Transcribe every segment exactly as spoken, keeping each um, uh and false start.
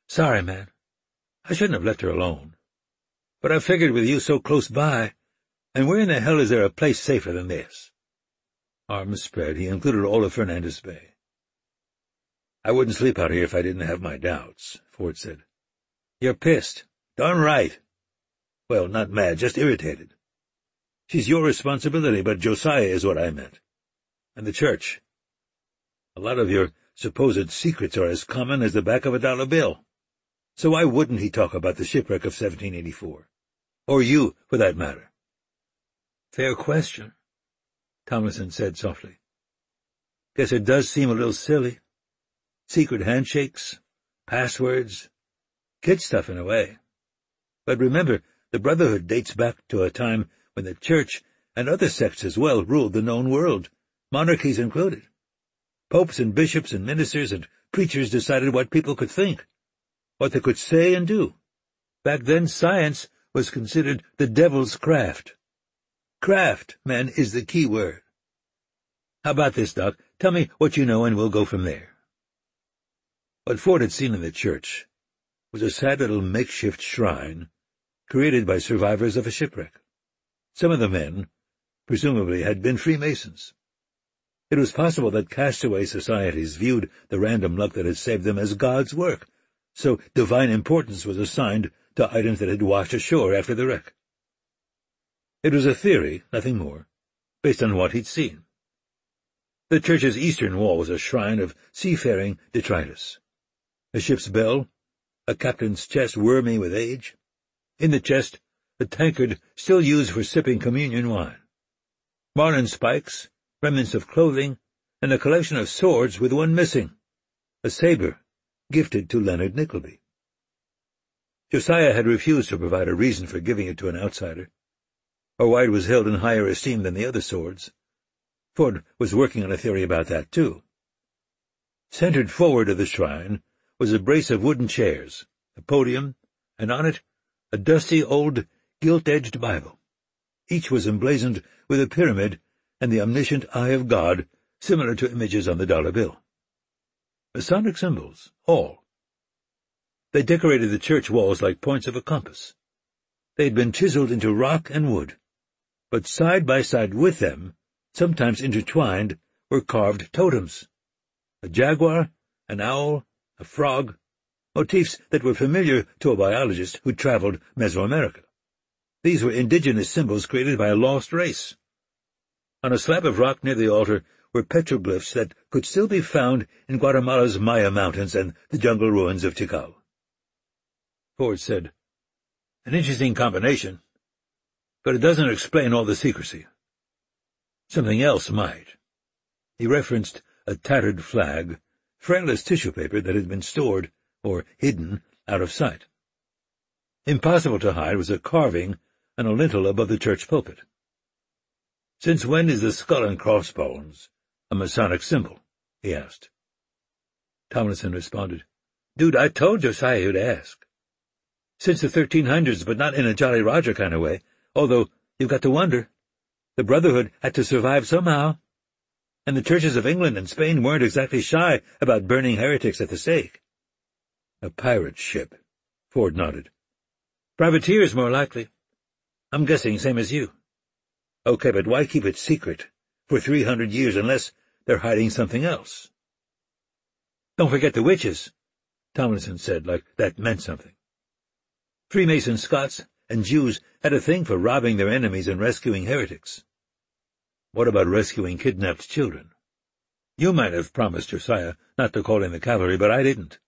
Sorry, man. I shouldn't have left her alone. But I figured with you so close by, and where in the hell is there a place safer than this? Arms spread, he included all of Fernandez Bay. I wouldn't sleep out here if I didn't have my doubts, Ford said. You're pissed. Darn right. Well, not mad, just irritated. She's your responsibility, but Josiah is what I meant. And the church. A lot of your supposed secrets are as common as the back of a dollar bill. So why wouldn't he talk about the shipwreck of seventeen eighty-four? Or you, for that matter? Fair question, Tomlinson said softly. Guess it does seem a little silly. Secret handshakes, passwords, kid stuff in a way. But remember, the Brotherhood dates back to a time when the Church, and other sects as well, ruled the known world, monarchies included. Popes and bishops and ministers and preachers decided what people could think, what they could say and do. Back then, science was considered the devil's craft. Craft, man, is the key word. How about this, Doc? Tell me what you know and we'll go from there. What Ford had seen in the church was a sad little makeshift shrine created by survivors of a shipwreck. Some of the men, presumably, had been Freemasons. It was possible that castaway societies viewed the random luck that had saved them as God's work, so divine importance was assigned to items that had washed ashore after the wreck. It was a theory, nothing more, based on what he'd seen. The church's eastern wall was a shrine of seafaring detritus. A ship's bell, a captain's chest wormy with age. In the chest, a tankard still used for sipping communion wine. Marlin spikes, remnants of clothing, and a collection of swords with one missing, a saber gifted to Leonard Nickleby. Josiah had refused to provide a reason for giving it to an outsider, or why it was held in higher esteem than the other swords. Ford was working on a theory about that, too. Centered forward of the shrine was a brace of wooden chairs, a podium, and on it a dusty old gilt-edged Bible. Each was emblazoned with a pyramid and the omniscient eye of God, similar to images on the dollar bill. Masonic symbols, all. They decorated the church walls like points of a compass. They had been chiseled into rock and wood, but side by side with them, sometimes intertwined, were carved totems. A jaguar, an owl, a frog, motifs that were familiar to a biologist who traveled Mesoamerica. These were indigenous symbols created by a lost race. On a slab of rock near the altar were petroglyphs that could still be found in Guatemala's Maya mountains and the jungle ruins of Tikal. Ford said, An interesting combination, but it doesn't explain all the secrecy. Something else might. He referenced a tattered flag, frail as tissue paper that had been stored, or hidden, out of sight. Impossible to hide was a carving on a lintel above the church pulpit. Since when is the skull and crossbones a Masonic symbol? He asked. Tomlinson responded, Dude, I told Josiah you'd ask. Since the thirteen hundreds, but not in a Jolly Roger kind of way, although you've got to wonder. The Brotherhood had to survive somehow, and the churches of England and Spain weren't exactly shy about burning heretics at the stake. A pirate ship, Ford nodded. Privateers, more likely. I'm guessing same as you. Okay, but why keep it secret for three hundred years unless they're hiding something else? Don't forget the witches, Tomlinson said, like that meant something. Freemason Scots and Jews had a thing for robbing their enemies and rescuing heretics. What about rescuing kidnapped children? You might have promised Josiah not to call in the cavalry, but I didn't.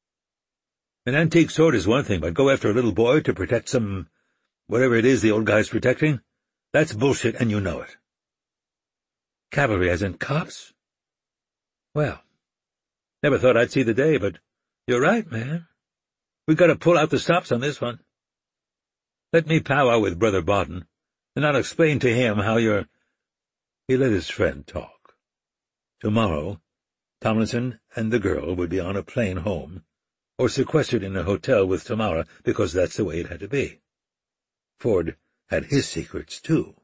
An antique sword is one thing, but go after a little boy to protect some, whatever it is the old guy's protecting? That's bullshit, and you know it. Cavalry as in cops? Well, never thought I'd see the day, but you're right, man. We've got to pull out the stops on this one. Let me powwow with Brother Bawden, and I'll explain to him how you're— He let his friend talk. Tomorrow, Tomlinson and the girl would be on a plane home, or sequestered in a hotel with Tamara, because that's the way it had to be. Ford had his secrets, too.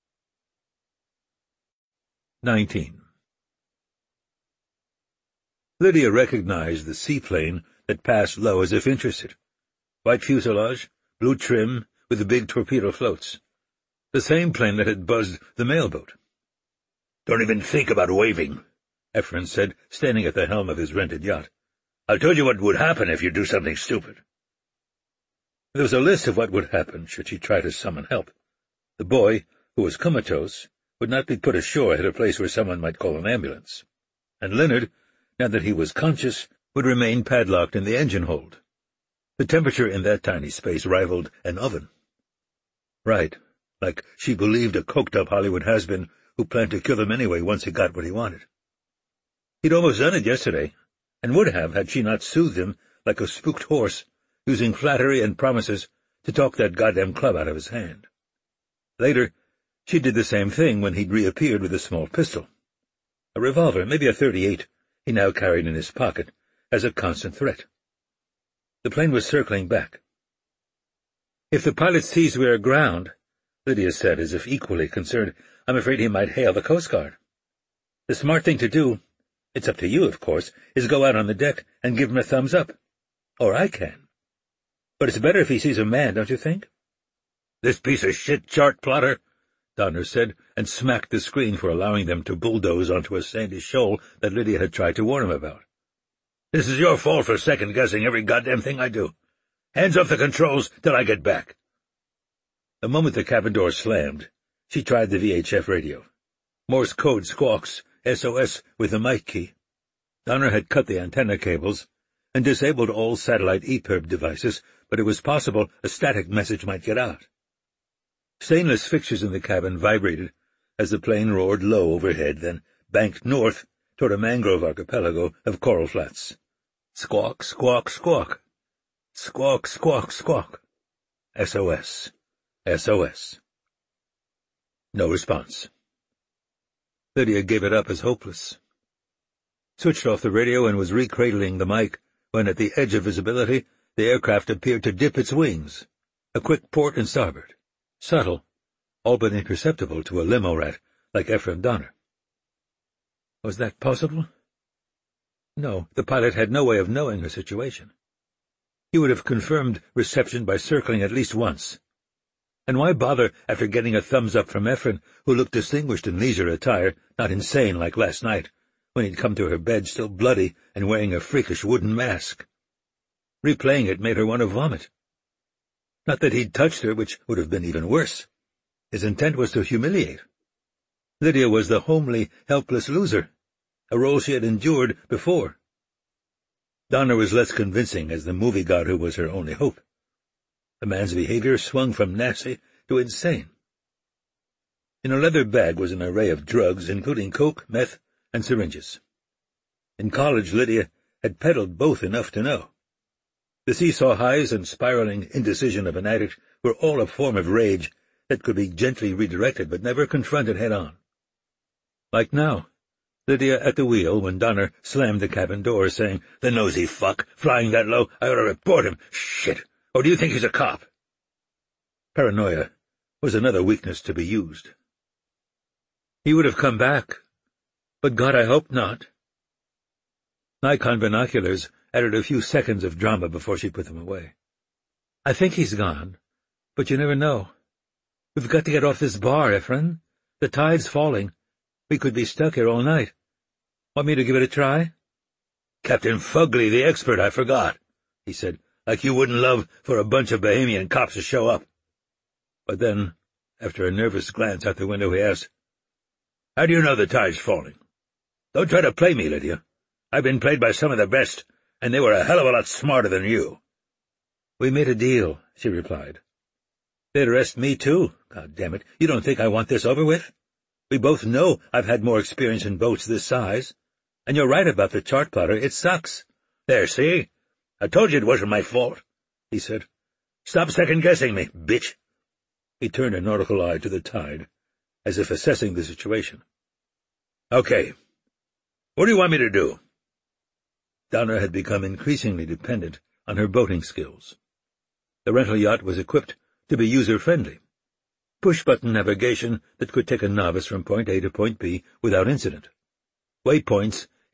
Nineteen. Lydia recognized the seaplane that passed low as if interested. White fuselage, blue trim, with the big torpedo floats. The same plane that had buzzed the mailboat. "Don't even think about waving," Ephron said, standing at the helm of his rented yacht. "I'll tell you what would happen if you do something stupid." There was a list of what would happen should she try to summon help. The boy, who was comatose, would not be put ashore at a place where someone might call an ambulance. And Leonard, now that he was conscious, would remain padlocked in the engine hold. The temperature in that tiny space rivaled an oven. Right, like she believed a coked-up Hollywood has-been who planned to kill him anyway once he got what he wanted. He'd almost done it yesterday, and would have had she not soothed him like a spooked horse, using flattery and promises to talk that goddamn club out of his hand. Later, she did the same thing when he'd reappeared with a small pistol. A revolver, maybe a thirty-eight, he now carried in his pocket, as a constant threat. The plane was circling back. "If the pilot sees we're aground," Lydia said, as if equally concerned, "I'm afraid he might hail the Coast Guard. The smart thing to do, it's up to you, of course, is go out on the deck and give him a thumbs up. Or I can. But it's better if he sees a man, don't you think?" "This piece of shit chart plotter," Donner said, and smacked the screen for allowing them to bulldoze onto a sandy shoal that Lydia had tried to warn him about. "This is your fault for second-guessing every goddamn thing I do. Hands off the controls till I get back." The moment the cabin door slammed, she tried the V H F radio. Morse code squawks, S O S with the mic key. Donner had cut the antenna cables and disabled all satellite E P I R B devices, but it was possible a static message might get out. Stainless fixtures in the cabin vibrated as the plane roared low overhead, then banked north toward a mangrove archipelago of coral flats. Squawk, squawk, squawk. Squawk, squawk, squawk. S O S. S O S. No response. Lydia gave it up as hopeless. Switched off the radio and was recradling the mic when, at the edge of visibility, the aircraft appeared to dip its wings. A quick port and starboard. Subtle, all but imperceptible to a limo rat like Ephraim Donner. Was that possible? No, the pilot had no way of knowing her situation. He would have confirmed reception by circling at least once. And why bother after getting a thumbs-up from Ephraim, who looked distinguished in leisure attire, not insane like last night, when he'd come to her bed still bloody and wearing a freakish wooden mask? Replaying it made her want to vomit. Not that he'd touched her, which would have been even worse. His intent was to humiliate. Lydia was the homely, helpless loser, a role she had endured before. Donner was less convincing as the movie god who was her only hope. The man's behavior swung from nasty to insane. In a leather bag was an array of drugs, including coke, meth, and syringes. In college, Lydia had peddled both enough to know. The seesaw highs and spiraling indecision of an addict were all a form of rage that could be gently redirected but never confronted head-on. Like now, Lydia at the wheel when Donner slammed the cabin door, saying, "The nosy fuck, flying that low, I ought to report him. Shit! Or do you think he's a cop?" Paranoia was another weakness to be used. He would have come back, but God, I hope not. Nikon binoculars added a few seconds of drama before she put them away. "I think he's gone, but you never know. We've got to get off this bar, Ephraim. The tide's falling. We could be stuck here all night. Want me to give it a try?" "Captain Fugly, the expert, I forgot," he said, "like you wouldn't love for a bunch of Bahamian cops to show up." But then, after a nervous glance out the window, he asked, "How do you know the tide's falling? Don't try to play me, Lydia. I've been played by some of the best, and they were a hell of a lot smarter than you." "We made a deal," she replied. "They'd arrest me, too. God damn it, you don't think I want this over with? We both know I've had more experience in boats this size. And you're right about the chart plotter. It sucks." "There, see? I told you it wasn't my fault," he said. "Stop second-guessing me, bitch." He turned a nautical eye to the tide, as if assessing the situation. "Okay. What do you want me to do?" Donner had become increasingly dependent on her boating skills. The rental yacht was equipped to be user-friendly. Push-button navigation that could take a novice from point A to point B without incident. Waypoints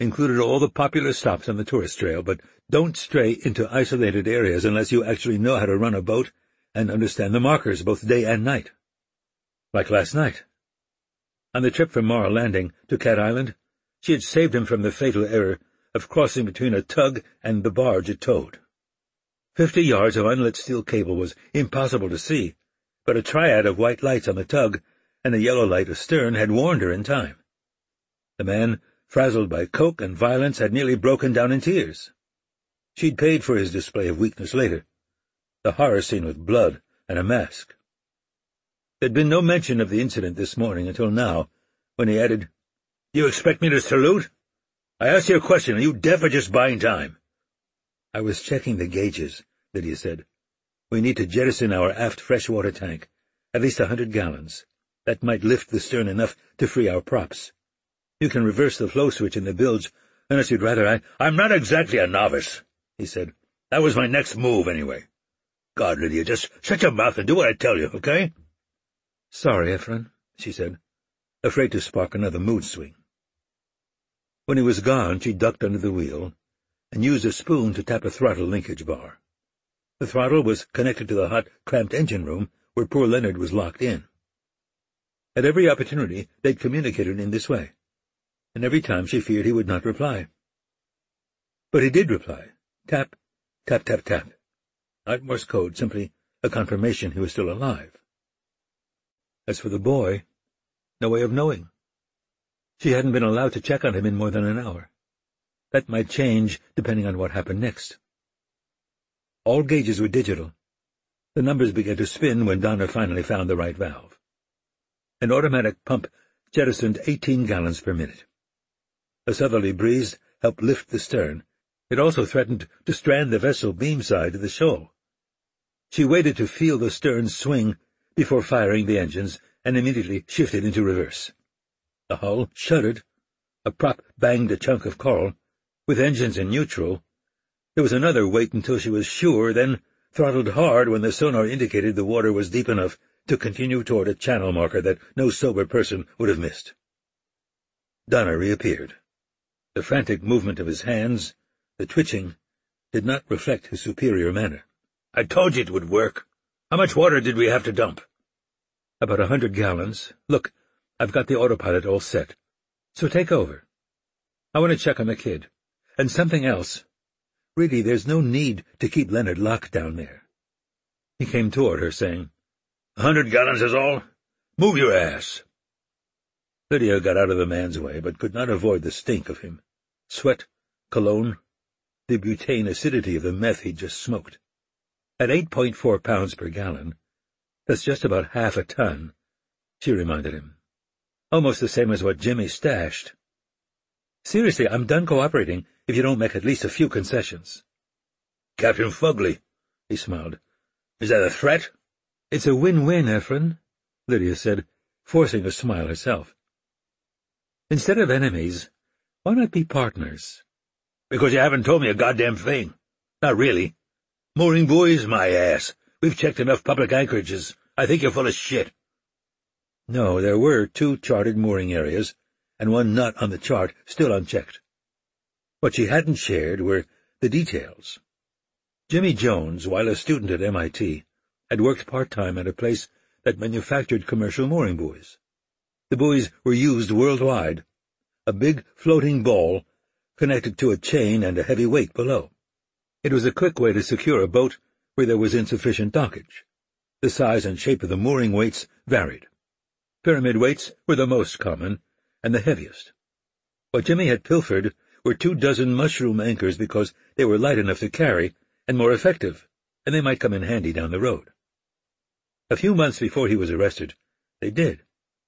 included all the popular stops on the tourist trail, but don't stray into isolated areas unless you actually know how to run a boat and understand the markers both day and night. Like last night. On the trip from Morro Landing to Cat Island, she had saved him from the fatal error of crossing between a tug and the barge it towed. Fifty yards of unlit steel cable was impossible to see, but a triad of white lights on the tug and a yellow light astern had warned her in time. The man, frazzled by coke and violence, had nearly broken down in tears. She'd paid for his display of weakness later, the horror scene with blood and a mask. There'd been no mention of the incident this morning until now, when he added, "You expect me to salute? I asked you a question. Are you deaf or just buying time?" "I was checking the gauges," Lydia said. "We need to jettison our aft freshwater tank, at least a hundred gallons. That might lift the stern enough to free our props. You can reverse the flow switch in the bilge, unless you'd rather I—" "I'm not exactly a novice," he said. "That was my next move, anyway. God, Lydia, just shut your mouth and do what I tell you, okay?" "Sorry, Ephron," she said, afraid to spark another mood swing. When he was gone, she ducked under the wheel and used a spoon to tap a throttle linkage bar. The throttle was connected to the hot, cramped engine room where poor Leonard was locked in. At every opportunity they'd communicated in this way, and every time she feared he would not reply. But he did reply. Tap, tap, tap, tap. Not Morse code, simply a confirmation he was still alive. As for the boy, no way of knowing. She hadn't been allowed to check on him in more than an hour. That might change depending on what happened next. All gauges were digital. The numbers began to spin when Donna finally found the right valve. An automatic pump jettisoned eighteen gallons per minute. A southerly breeze helped lift the stern. It also threatened to strand the vessel beamside to the shoal. She waited to feel the stern swing before firing the engines, and immediately shifted into reverse. The hull shuddered. A prop banged a chunk of coral. With engines in neutral, there was another wait until she was sure, then throttled hard when the sonar indicated the water was deep enough to continue toward a channel marker that no sober person would have missed. Donna reappeared. The frantic movement of his hands, the twitching, did not reflect his superior manner. "I told you it would work. How much water did we have to dump?" "About a hundred gallons. Look, I've got the autopilot all set. So take over. I want to check on the kid. And something else. Really, there's no need to keep Leonard locked down there." He came toward her, saying, "A hundred gallons is all? Move your ass." Lydia got out of the man's way, but could not avoid the stink of him. Sweat, cologne, the butane acidity of the meth he'd just smoked. At eight point four pounds per gallon, that's just about half a ton, she reminded him. Almost the same as what Jimmy stashed. "Seriously, I'm done cooperating if you don't make at least a few concessions." "Captain Fugly," he smiled. "Is that a threat?" "It's a win-win, Ephron," Lydia said, forcing a smile herself. "Instead of enemies, why not be partners?" "Because you haven't told me a goddamn thing. Not really. Mooring buoys, my ass. We've checked enough public anchorages. I think you're full of shit." No, there were two charted mooring areas, and one not on the chart, still unchecked. What she hadn't shared were the details. Jimmy Jones, while a student at M I T, had worked part-time at a place that manufactured commercial mooring buoys. The buoys were used worldwide, a big floating ball connected to a chain and a heavy weight below. It was a quick way to secure a boat where there was insufficient dockage. The size and shape of the mooring weights varied. Pyramid weights were the most common and the heaviest. What Jimmy had pilfered were two dozen mushroom anchors because they were light enough to carry and more effective, and they might come in handy down the road. A few months before he was arrested, they did.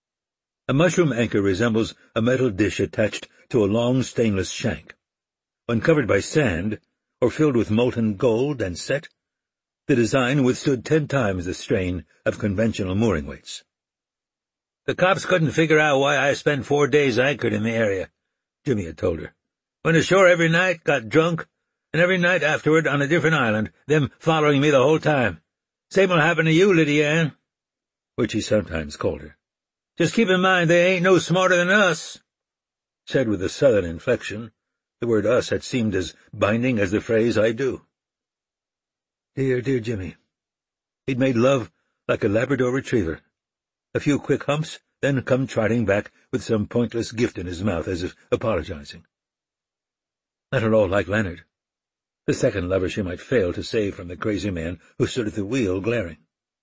A mushroom anchor resembles a metal dish attached to a long stainless shank. When covered by sand, or filled with molten gold and set, the design withstood ten times the strain of conventional mooring weights. "The cops couldn't figure out why I spent four days anchored in the area," Jimmy had told her. "Went ashore every night, got drunk, and every night afterward on a different island, them following me the whole time. Same'll happen to you, Lydia Ann," which he sometimes called her. "Just keep in mind they ain't no smarter than us," said with a southern inflection, The word us had seemed as binding as the phrase I do. Dear, dear Jimmy. He'd made love like a Labrador retriever. A few quick humps, then come trotting back with some pointless gift in his mouth as if apologizing. Not at all like Leonard, the second lover she might fail to save from the crazy man who stood at the wheel glaring.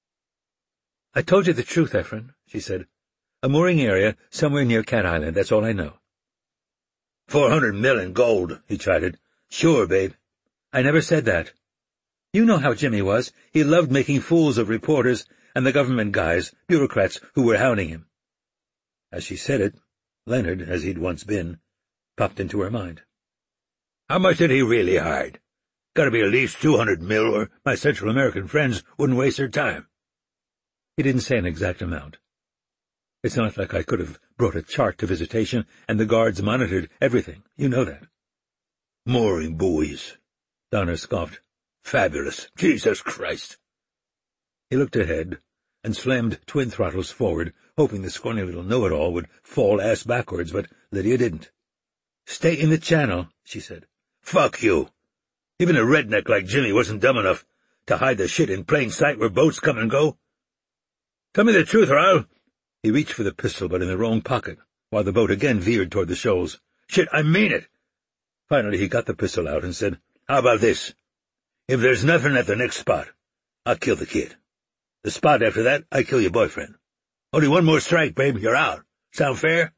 I told you the truth, Ephraim, she said. A mooring area somewhere near Cat Island, that's all I know. Four hundred mil in gold, he chided. Sure, babe. I never said that. You know how Jimmy was. He loved making fools of reporters and the government guys, bureaucrats who were hounding him. As she said it, Leonard, as he'd once been, popped into her mind. How much did he really hide? Gotta be at least two hundred mil, or my Central American friends wouldn't waste their time. He didn't say an exact amount. It's not like I could have brought a chart to visitation and the guards monitored everything. You know that. Mooring buoys, Donner scoffed. Fabulous. Jesus Christ. He looked ahead and slammed twin throttles forward, hoping the scrawny little know-it-all would fall ass backwards, but Lydia didn't. Stay in the channel, she said. Fuck you. Even a redneck like Jimmy wasn't dumb enough to hide the shit in plain sight where boats come and go. Tell me the truth, or I'll— He reached for the pistol, but in the wrong pocket, while the boat again veered toward the shoals. Shit, I mean it. Finally he got the pistol out and said, How about this? If there's nothing at the next spot, I'll kill the kid. The spot after that, I kill your boyfriend. Only one more strike, babe, you're out. Sound fair?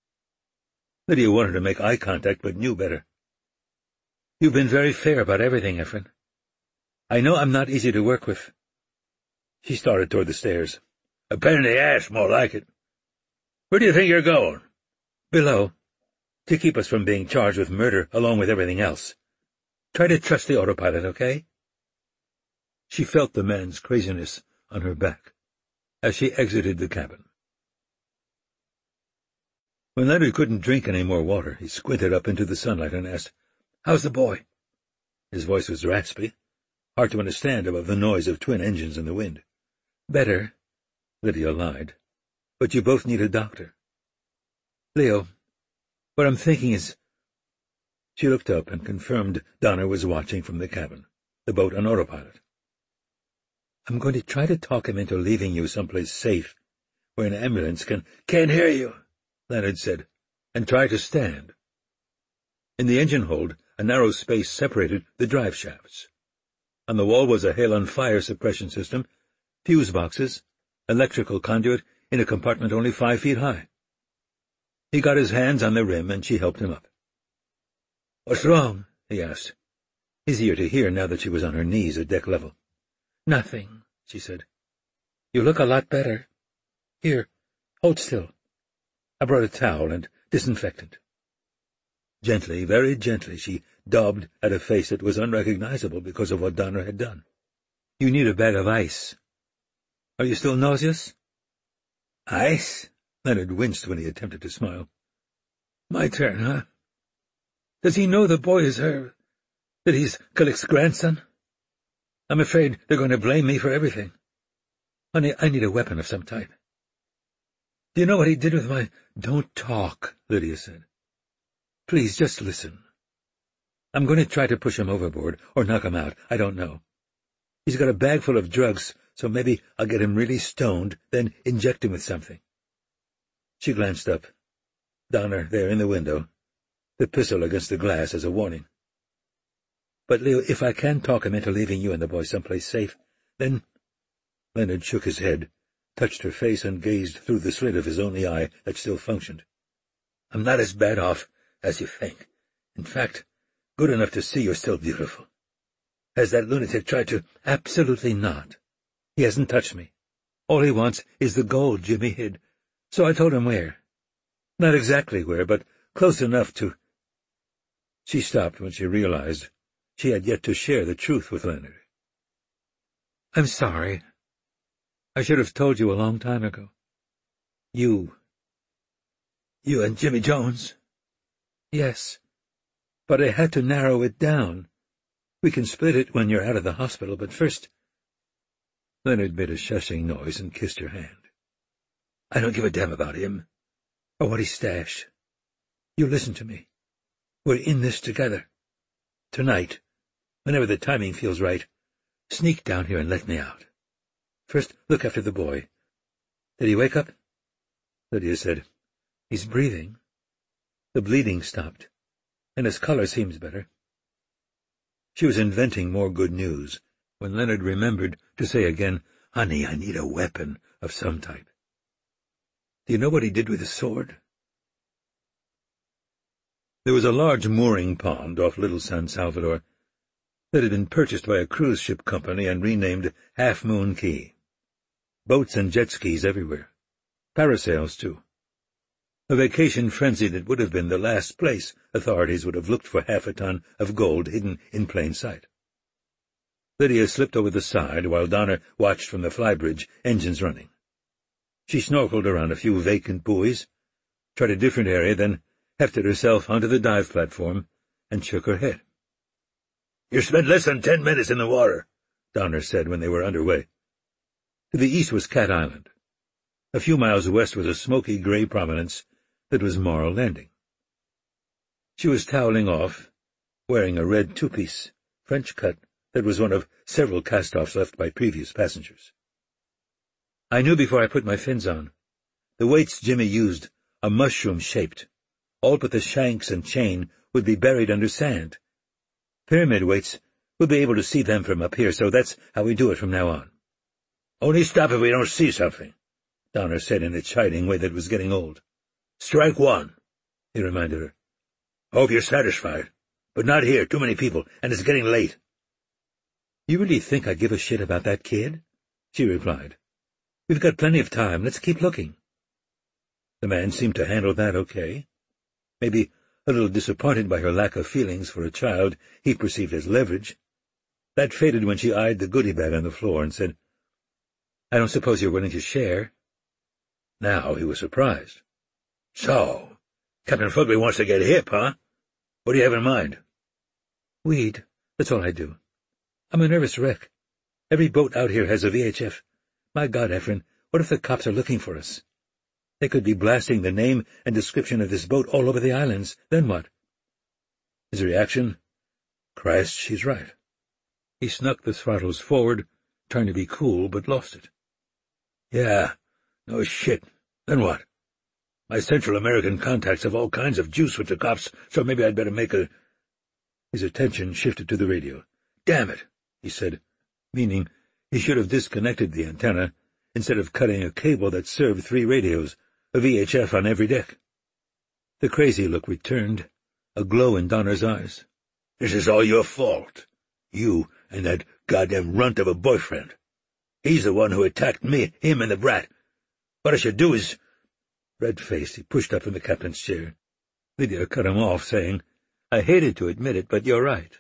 Lydia wanted to make eye contact, but knew better. You've been very fair about everything, Ephraim. I know I'm not easy to work with. She started toward the stairs. A pain in the ass, more like it. Where do you think you're going? Below, to keep us from being charged with murder along with everything else. Try to trust the autopilot, okay? She felt the man's craziness on her back as she exited the cabin. When Leonard couldn't drink any more water, he squinted up into the sunlight and asked, How's the boy? His voice was raspy, hard to understand above the noise of twin engines in the wind. Better, Lydia lied, but you both need a doctor. Leo, what I'm thinking is— She looked up and confirmed Donner was watching from the cabin, the boat on autopilot. I'm going to try to talk him into leaving you someplace safe, where an ambulance can— Can't hear you, Leonard said, and tried to stand. In the engine hold, a narrow space separated the drive shafts. On the wall was a hail-on-fire suppression system, fuse boxes, electrical conduit in a compartment only five feet high. He got his hands on the rim, and she helped him up. What's wrong? He asked, easier to hear now that she was on her knees at deck level. Nothing, she said. You look a lot better. Here, hold still. I brought a towel and disinfectant. Gently, very gently, she daubed at a face that was unrecognizable because of what Donner had done. You need a bag of ice. Are you still nauseous? Ice? Leonard winced when he attempted to smile. My turn, huh? Does he know the boy is her— that he's Calic's grandson? I'm afraid they're going to blame me for everything. Honey, I need a weapon of some type. Do you know what he did with my— Don't talk, Lydia said. Please, just listen. I'm going to try to push him overboard, or knock him out, I don't know. He's got a bag full of drugs, so maybe I'll get him really stoned, then inject him with something. She glanced up. Donner there in the window, the pistol against the glass as a warning. But, Leo, if I can talk him into leaving you and the boy someplace safe, then— Leonard shook his head, touched her face, and gazed through the slit of his only eye that still functioned. I'm not as bad off as you think. In fact, good enough to see you're still beautiful. Has that lunatic tried to— Absolutely not. He hasn't touched me. All he wants is the gold Jimmy hid, so I told him where. Not exactly where, but close enough to— She stopped when she realized she had yet to share the truth with Leonard. I'm sorry. I should have told you a long time ago. You— You and Jimmy Jones? Yes, but I had to narrow it down. We can split it when you're out of the hospital, but first— Leonard made a shushing noise and kissed her hand. I don't give a damn about him, or what he stashed. You listen to me. We're in this together. Tonight, whenever the timing feels right, sneak down here and let me out. First, look after the boy. Did he wake up? Lydia said, He's breathing. The bleeding stopped, and his color seems better. She was inventing more good news when Leonard remembered to say again, Honey, I need a weapon of some type. Do you know what he did with his sword? There was a large mooring pond off Little San Salvador that had been purchased by a cruise ship company and renamed Half Moon Key. Boats and jet skis everywhere. Parasails, too. A vacation frenzy that would have been the last place authorities would have looked for half a ton of gold hidden in plain sight. Lydia slipped over the side while Donner watched from the flybridge, engines running. She snorkeled around a few vacant buoys, tried a different area, then hefted herself onto the dive platform and shook her head. You spent less than ten minutes in the water, Donner said when they were underway. To the east was Cat Island. A few miles west was a smoky gray prominence that was Morro Landing. She was toweling off, wearing a red two-piece, French cut, that was one of several cast-offs left by previous passengers. I knew before I put my fins on. The weights Jimmy used are mushroom-shaped. All but the shanks and chain would be buried under sand. Pyramid weights, we'll be able to see them from up here, so that's how we do it from now on. Only stop if we don't see something, Donner said in a chiding way that was getting old. Strike one, he reminded her. Hope you're satisfied, but not here, too many people, and it's getting late. You really think I give a shit about that kid? She replied. We've got plenty of time, let's keep looking. The man seemed to handle that okay. Maybe a little disappointed by her lack of feelings for a child he perceived as leverage. That faded when she eyed the goodie bag on the floor and said, I don't suppose you're willing to share? Now he was surprised. So, Captain Fugly wants to get hip, huh? What do you have in mind? Weed, that's all I do. I'm a nervous wreck. Every boat out here has a V H F. My God, Ephraim, what if the cops are looking for us? They could be blasting the name and description of this boat all over the islands. Then what? His reaction? Christ, she's right. He snuck the throttles forward, trying to be cool, but lost it. Yeah, no shit. Then what? My Central American contacts have all kinds of juice with the cops, so maybe I'd better make a— His attention shifted to the radio. Damn it, he said, meaning he should have disconnected the antenna instead of cutting a cable that served three radios, a V H F on every deck. The crazy look returned, a glow in Donner's eyes. This is all your fault. You and that goddamn runt of a boyfriend. He's the one who attacked me, him and the brat. What I should do is— Red-faced, he pushed up from the captain's chair. Lydia cut him off, saying, I hated to admit it, but you're right.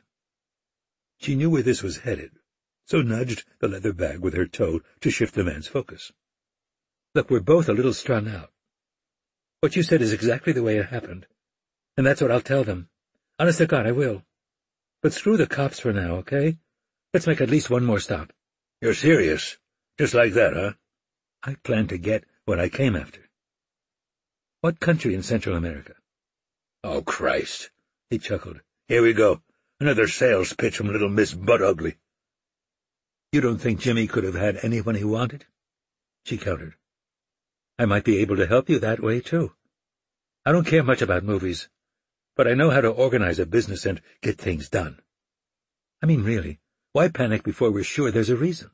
She knew where this was headed, so nudged the leather bag with her toe to shift the man's focus. Look, we're both a little strung out. What you said is exactly the way it happened, and that's what I'll tell them. Honest to God, I will. But screw the cops for now, okay? Let's make at least one more stop. You're serious? Just like that, huh? I plan to get what I came after. What country in Central America? Oh, Christ, he chuckled. Here we go. Another sales pitch from little Miss Butt Ugly. You don't think Jimmy could have had anyone he wanted? She countered. I might be able to help you that way, too. I don't care much about movies, but I know how to organize a business and get things done. I mean, really, why panic before we're sure there's a reason?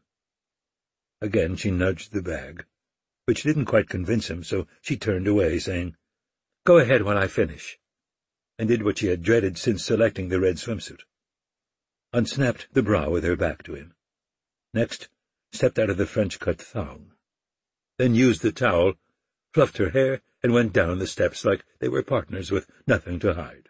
Again she nudged the bag, which didn't quite convince him, so she turned away, saying, Go ahead while I finish, and did what she had dreaded since selecting the red swimsuit. Unsnapped the bra with her back to him. Next, stepped out of the French-cut thong. Then used the towel, fluffed her hair, and went down the steps like they were partners with nothing to hide.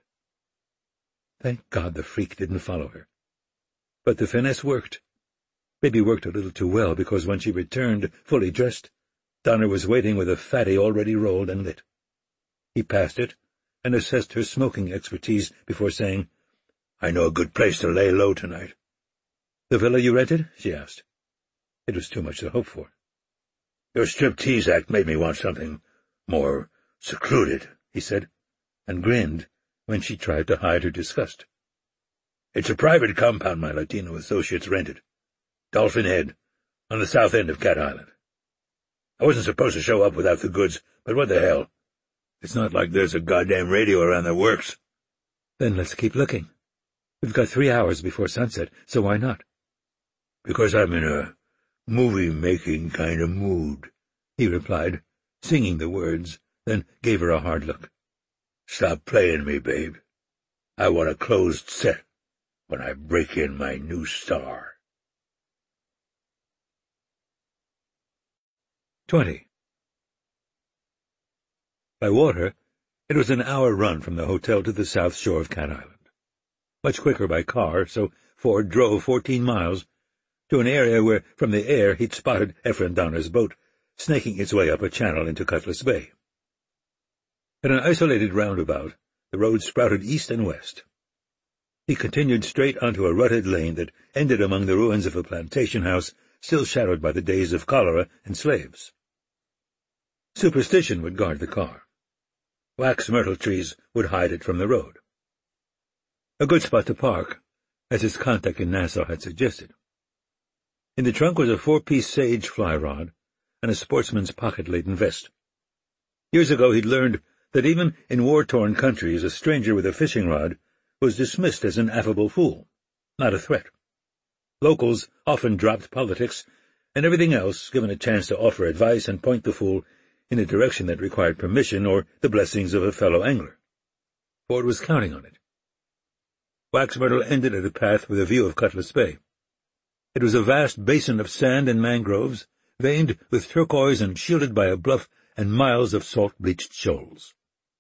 Thank God the freak didn't follow her. But the finesse worked. Maybe worked a little too well, because when she returned, fully dressed, Donner was waiting with a fatty already rolled and lit. He passed it, and assessed her smoking expertise before saying, I know a good place to lay low tonight. The villa you rented? She asked. It was too much to hope for. Your striptease act made me want something more secluded, he said, and grinned when she tried to hide her disgust. "It's a private compound my Latino associates rented. Dolphin Head, on the south end of Cat Island. I wasn't supposed to show up without the goods, but what the hell? It's not like there's a goddamn radio around that works." "Then let's keep looking. We've got three hours before sunset, so why not?" "Because I'm in a movie-making kind of mood," he replied, singing the words, then gave her a hard look. "Stop playing me, babe. I want a closed set when I break in my new star." Twenty. By water, it was an hour run from the hotel to the south shore of Cat Island. Much quicker by car, so Ford drove fourteen miles to an area where, from the air, he'd spotted Ephraim Donner's boat snaking its way up a channel into Cutlass Bay. At an isolated roundabout, the road sprouted east and west. He continued straight onto a rutted lane that ended among the ruins of a plantation house still shadowed by the days of cholera and slaves. Superstition would guard the car. Wax myrtle trees would hide it from the road. A good spot to park, as his contact in Nassau had suggested. In the trunk was a four-piece sage fly rod and a sportsman's pocket-laden vest. Years ago he'd learned that even in war-torn countries a stranger with a fishing rod was dismissed as an affable fool, not a threat. Locals often dropped politics and everything else, given a chance to offer advice and point the fool in a direction that required permission or the blessings of a fellow angler. Ford was counting on it. Wax Myrtle ended at a path with a view of Cutlass Bay. It was a vast basin of sand and mangroves, veined with turquoise and shielded by a bluff and miles of salt-bleached shoals.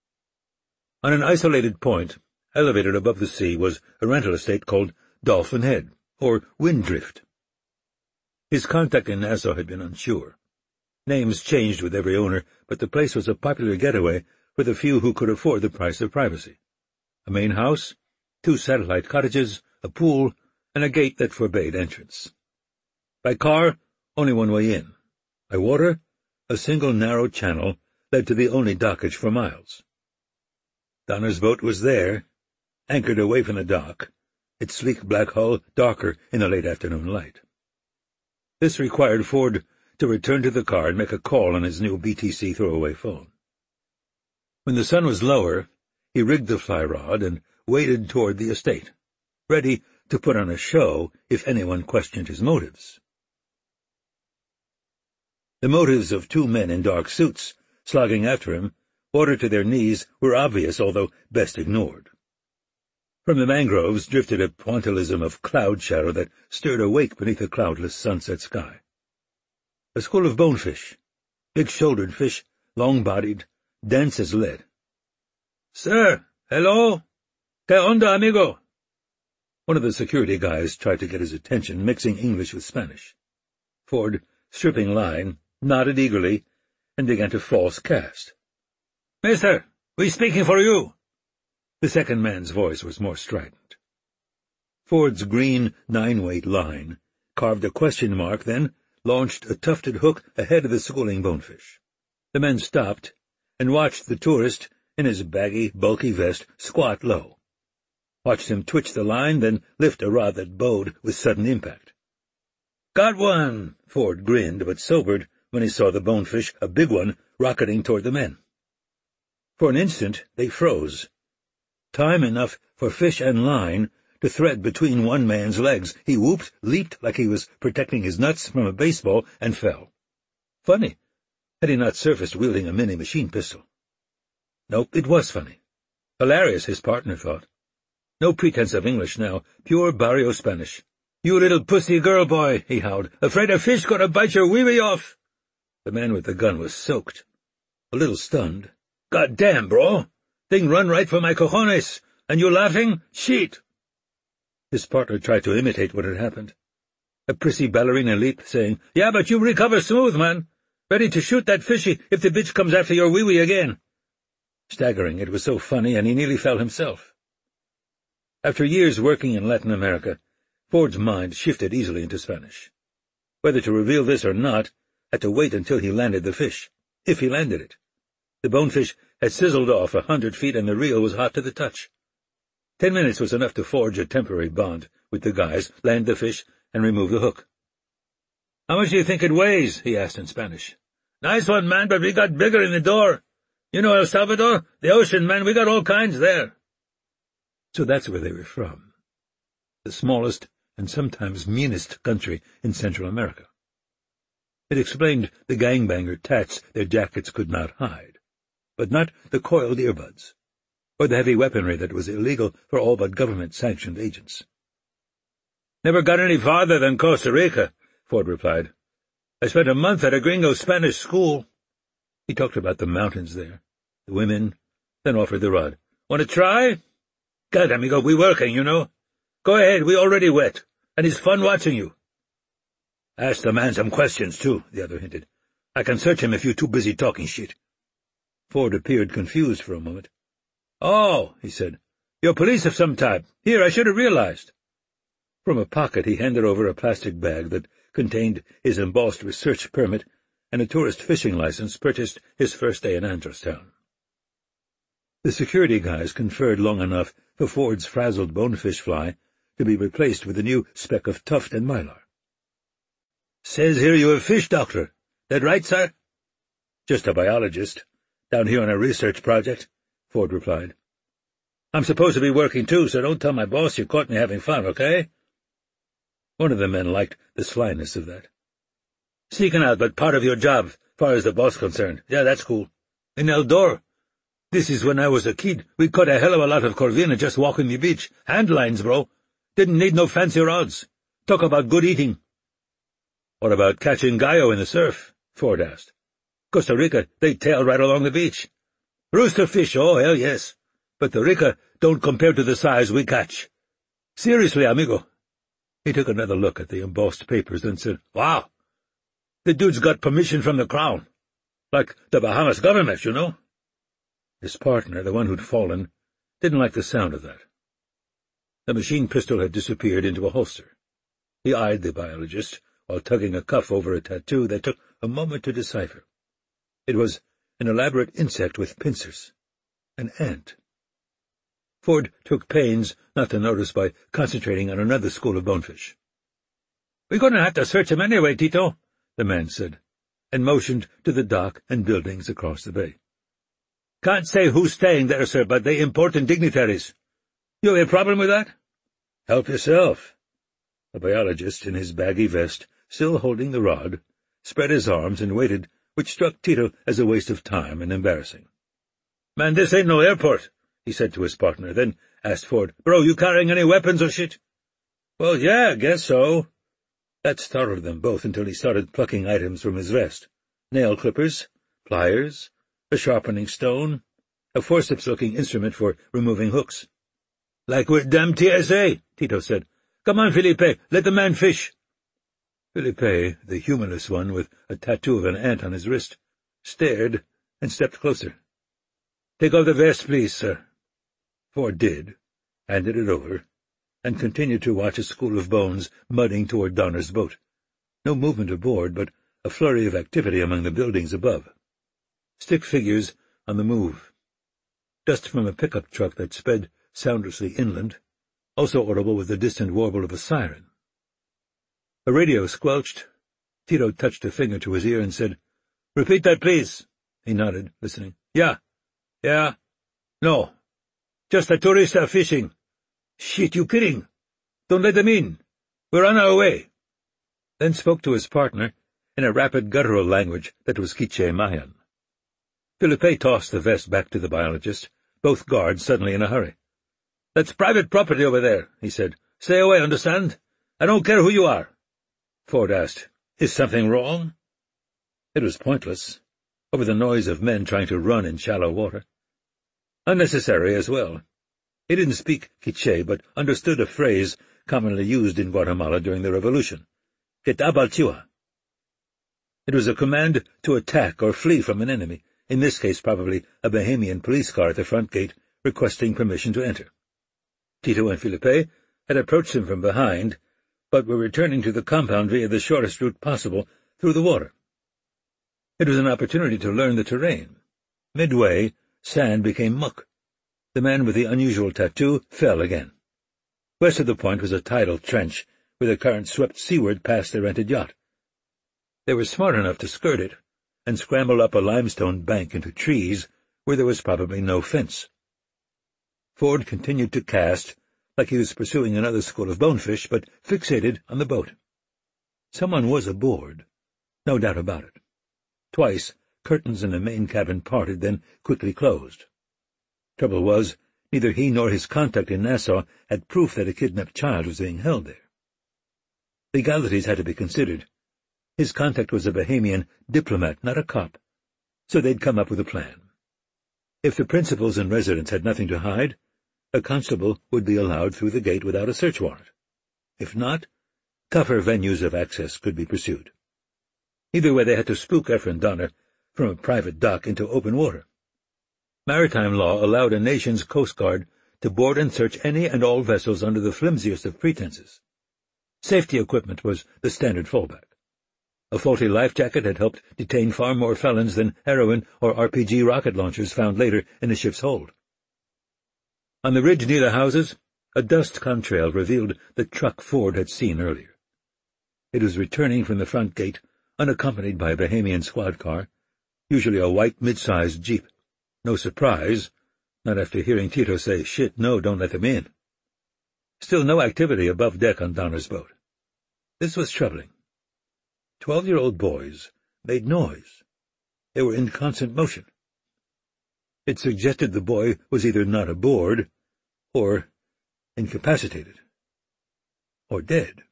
On an isolated point, elevated above the sea, was a rental estate called Dolphin Head, or Windrift. His contact in Nassau had been unsure. Names changed with every owner, but the place was a popular getaway for the few who could afford the price of privacy. A main house, two satellite cottages, a pool, and a gate that forbade entrance. By car, only one way in. By water, a single narrow channel led to the only dockage for miles. Donner's boat was there, anchored away from the dock, its sleek black hull darker in the late afternoon light. This required Ford to return to the car and make a call on his new B T C throwaway phone. When the sun was lower, he rigged the fly rod and waded toward the estate, ready to put on a show if anyone questioned his motives. The motives of two men in dark suits, slogging after him, water to their knees, were obvious, although best ignored. From the mangroves drifted a pointillism of cloud shadow that stirred awake beneath a cloudless sunset sky. A school of bonefish, big-shouldered fish, long-bodied, dense as lead. "Sir, hello? ¿Qué onda, amigo?" One of the security guys tried to get his attention, mixing English with Spanish. Ford, stripping line, nodded eagerly, and began to false cast. "Mister, we speaking for you." The second man's voice was more strident. Ford's green nine-weight line carved a question mark, then launched a tufted hook ahead of the schooling bonefish. The men stopped and watched the tourist, in his baggy, bulky vest, squat low. Watched him twitch the line, then lift a rod that bowed with sudden impact. "Got one!" Ford grinned, but sobered when he saw the bonefish, a big one, rocketing toward the men. For an instant they froze. Time enough for fish and line to thread between one man's legs. He whooped, leaped like he was protecting his nuts from a baseball, and fell. Funny, had he not surfaced wielding a mini-machine pistol. Nope, it was funny. Hilarious, his partner thought. No pretense of English now, pure barrio Spanish. "You little pussy girl boy," he howled. "Afraid a fish gonna bite your wee-wee off." The man with the gun was soaked, a little stunned. "God damn, bro! Thing run right for my cojones, and you laughing? Shit!" His partner tried to imitate what had happened. A prissy ballerina leaped, saying, "Yeah, but you recover smooth, man. Ready to shoot that fishy if the bitch comes after your wee-wee again." Staggering, it was so funny, and he nearly fell himself. After years working in Latin America, Ford's mind shifted easily into Spanish. Whether to reveal this or not had to wait until he landed the fish, if he landed it. The bonefish had sizzled off a hundred feet, and the reel was hot to the touch. Ten minutes was enough to forge a temporary bond with the guys, land the fish, and remove the hook. "How much do you think it weighs?" he asked in Spanish. "Nice one, man, but we got bigger in the door. You know El Salvador? The ocean, man, we got all kinds there." So that's where they were from. The smallest and sometimes meanest country in Central America. It explained the gangbanger tats their jackets could not hide, but not the coiled earbuds, or the heavy weaponry that was illegal for all but government-sanctioned agents. "Never got any farther than Costa Rica," Ford replied. "I spent a month at a gringo Spanish school." He talked about the mountains there, the women, then offered the rod. "Want to try?" "God, amigo, we working, you know. Go ahead, we already wet, and it's fun watching you." "Ask the man some questions, too," the other hinted. "I can search him if you're too busy talking shit." Ford appeared confused for a moment. "Oh," he said, "you're police of some type. Here, I should have realized." From a pocket he handed over a plastic bag that contained his embossed research permit and a tourist fishing license purchased his first day in Androstown. The security guys conferred long enough for Ford's frazzled bonefish fly to be replaced with a new speck of tuft and mylar. "Says here you're a fish doctor. That right, sir?" "Just a biologist, down here on a research project," Ford replied. "I'm supposed to be working too, so don't tell my boss you caught me having fun, okay?" One of the men liked the slyness of that. "Sneaking out, but part of your job, far as the boss concerned. Yeah, that's cool. In El Dor. This is when I was a kid. We caught a hell of a lot of corvina just walking the beach. Hand lines, bro. Didn't need no fancy rods. Talk about good eating." "What about catching gallo in the surf?" Ford asked. "Costa Rica, they tail right along the beach. Rooster fish, oh, hell yes. But the Rica don't compare to the size we catch. Seriously, amigo." He took another look at the embossed papers, then said, "Wow. The dude's got permission from the Crown. Like the Bahamas government, you know." His partner, the one who'd fallen, didn't like the sound of that. The machine pistol had disappeared into a holster. He eyed the biologist while tugging a cuff over a tattoo that took a moment to decipher. It was an elaborate insect with pincers. An ant. Ford took pains not to notice by concentrating on another school of bonefish. "We're going to have to search him anyway, Tito," the man said, and motioned to the dock and buildings across the bay. "Can't say who's staying there, sir, but they important dignitaries. You have a problem with that?" "Help yourself." The biologist, in his baggy vest, still holding the rod, spread his arms and waited, which struck Tito as a waste of time and embarrassing. "Man, this ain't no airport," he said to his partner, then asked Ford, "Bro, you carrying any weapons or shit?" "Well, yeah, guess so." That startled them both until he started plucking items from his vest. Nail clippers, pliers, a sharpening stone, a forceps-looking instrument for removing hooks. "Like we're damn T S A, Tito said. "Come on, Felipe, let the man fish." Felipe, the humorless one with a tattoo of an ant on his wrist, stared and stepped closer. "Take off the vest, please, sir." Ford did, handed it over, and continued to watch a school of bones mudding toward Donner's boat. No movement aboard, but a flurry of activity among the buildings above. Stick figures on the move. Dust from a pickup truck that sped soundlessly inland, also audible with the distant warble of a siren. A radio squelched. Tito touched a finger to his ear and said, "Repeat that, please." He nodded, listening. "Yeah. Yeah. No. Just a tourista fishing." "Shit, you kidding? Don't let them in. We're on our way." Then spoke to his partner in a rapid guttural language that was Quiche Mayan. Felipe tossed the vest back to the biologist, both guards suddenly in a hurry. "That's private property over there," he said. "Stay away, understand? I don't care who you are." Ford asked, "Is something wrong?" It was pointless, over the noise of men trying to run in shallow water. Unnecessary as well. He didn't speak Quiche, but understood a phrase commonly used in Guatemala during the Revolution. "Quetabalchua." It was a command to attack or flee from an enemy, in this case probably a Bahamian police car at the front gate, requesting permission to enter. Tito and Felipe had approached him from behind, but were returning to the compound via the shortest route possible through the water. It was an opportunity to learn the terrain. Midway, sand became muck. The man with the unusual tattoo fell again. West of the point was a tidal trench, where the current swept seaward past the rented yacht. They were smart enough to skirt it and scramble up a limestone bank into trees where there was probably no fence. Ford continued to cast, like he was pursuing another school of bonefish, but fixated on the boat. Someone was aboard, no doubt about it. Twice, curtains in the main cabin parted, then quickly closed. Trouble was, neither he nor his contact in Nassau had proof that a kidnapped child was being held there. Legalities had to be considered. His contact was a Bahamian diplomat, not a cop, so they'd come up with a plan. If the principals and residents had nothing to hide, a constable would be allowed through the gate without a search warrant. If not, tougher venues of access could be pursued. Either way, they had to spook Ephraim Donner from a private dock into open water. Maritime law allowed a nation's coast guard to board and search any and all vessels under the flimsiest of pretenses. Safety equipment was the standard fallback. A faulty life jacket had helped detain far more felons than heroin or R P G rocket launchers found later in a ship's hold. On the ridge near the houses, a dust contrail revealed the truck Ford had seen earlier. It was returning from the front gate, unaccompanied by a Bahamian squad car, usually a white mid-sized jeep. No surprise, not after hearing Tito say, "Shit, no, don't let them in." Still no activity above deck on Donner's boat. This was troubling. Twelve-year-old boys made noise. They were in constant motion. It suggested the boy was either not aboard, or incapacitated, or dead.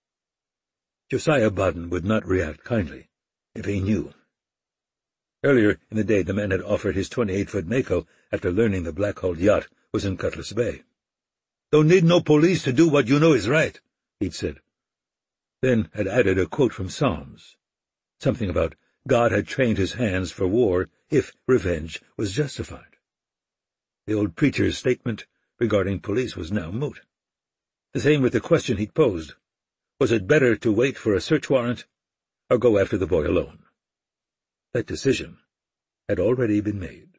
Josiah Bodden would not react kindly if he knew. Earlier in the day the man had offered his twenty-eight-foot Mako after learning the black-hulled yacht was in Cutlass Bay. "Don't need no police to do what you know is right," he'd said. Then had added a quote from Psalms, something about God had trained his hands for war if revenge was justified. The old preacher's statement regarding police was now moot. The same with the question he'd posed. Was it better to wait for a search warrant or go after the boy alone? That decision had already been made.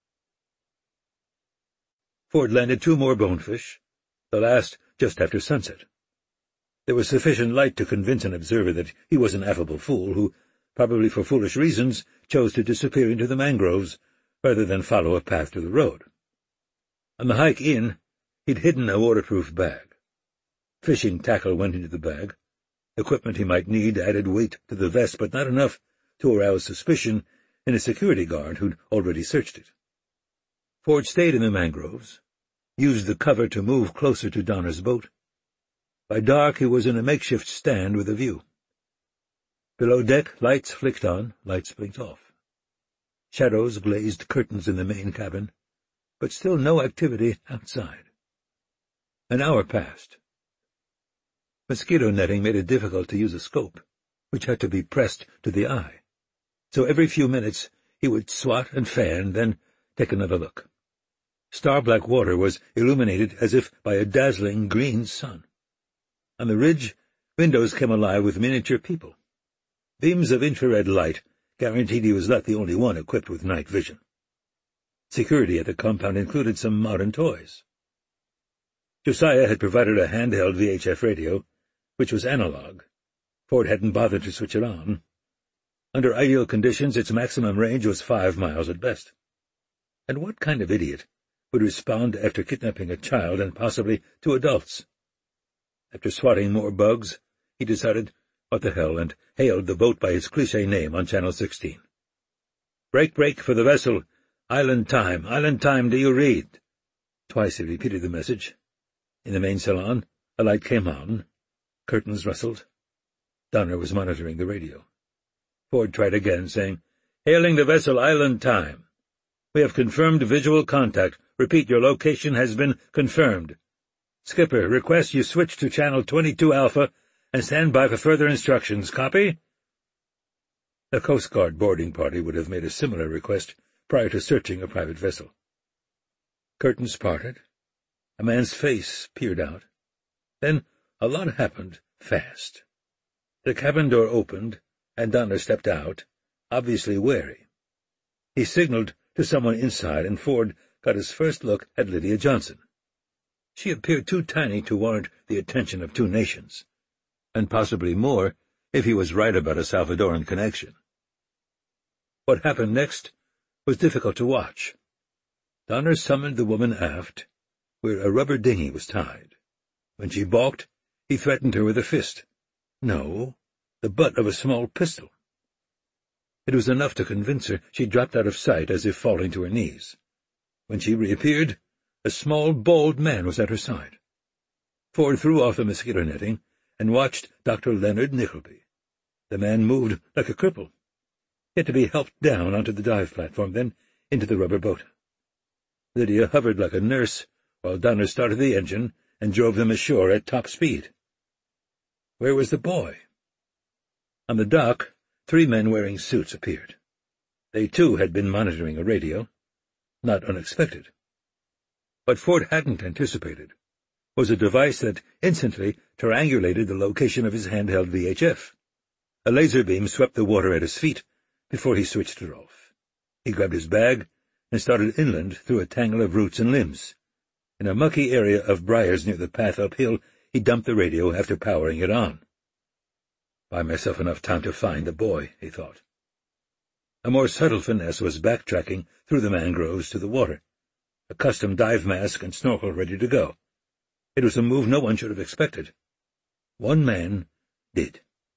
Ford landed two more bonefish, the last just after sunset. There was sufficient light to convince an observer that he was an affable fool who, probably for foolish reasons, chose to disappear into the mangroves rather than follow a path to the road. On the hike in, he'd hidden a waterproof bag. Fishing tackle went into the bag. Equipment he might need added weight to the vest, but not enough to arouse suspicion in a security guard who'd already searched it. Ford stayed in the mangroves, used the cover to move closer to Donner's boat. By dark he was in a makeshift stand with a view. Below deck, lights flicked on, lights blinked off. Shadows glazed curtains in the main cabin, but still no activity outside. An hour passed. Mosquito netting made it difficult to use a scope, which had to be pressed to the eye, so every few minutes he would swat and fan, then take another look. Star-black water was illuminated as if by a dazzling green sun. On the ridge, windows came alive with miniature people. Beams of infrared light guaranteed he was not the only one equipped with night vision. Security at the compound included some modern toys. Josiah had provided a handheld V H F radio, which was analog. Ford hadn't bothered to switch it on. Under ideal conditions, its maximum range was five miles at best. And what kind of idiot would respond after kidnapping a child and possibly two adults? After swatting more bugs, he decided, what the hell, and hailed the boat by its cliché name on Channel sixteen. "Break, break for the vessel. Island time, island time, do you read?" Twice he repeated the message. In the main salon, a light came on. Curtains rustled. Donner was monitoring the radio. Ford tried again, saying, "Hailing the vessel, island time. We have confirmed visual contact. Repeat, your location has been confirmed. Skipper, request you switch to channel twenty-two Alpha and stand by for further instructions. Copy?" A Coast Guard boarding party would have made a similar request prior to searching a private vessel. Curtains parted. A man's face peered out. Then a lot happened fast. The cabin door opened, and Donner stepped out, obviously wary. He signaled to someone inside, and Ford got his first look at Lydia Johnson. She appeared too tiny to warrant the attention of two nations, and possibly more if he was right about a Salvadoran connection. What happened next was difficult to watch. Donner summoned the woman aft, where a rubber dinghy was tied. When she balked, he threatened her with a fist. No, the butt of a small pistol. It was enough to convince her. She dropped out of sight as if falling to her knees. When she reappeared, a small, bald man was at her side. Ford threw off the mosquito netting and watched Doctor Leonard Nickleby. The man moved like a cripple. He had to be helped down onto the dive platform, then into the rubber boat. Lydia hovered like a nurse while Donner started the engine and drove them ashore at top speed. Where was the boy? On the dock, three men wearing suits appeared. They, too, had been monitoring a radio. Not unexpected. What Ford hadn't anticipated was a device that instantly triangulated the location of his handheld V H F. A laser beam swept the water at his feet before he switched it off. He grabbed his bag and started inland through a tangle of roots and limbs. In a mucky area of briars near the path uphill, he dumped the radio after powering it on. Buy myself enough time to find the boy, he thought. A more subtle finesse was backtracking through the mangroves to the water, a custom dive mask and snorkel ready to go. It was a move no one should have expected. One man did.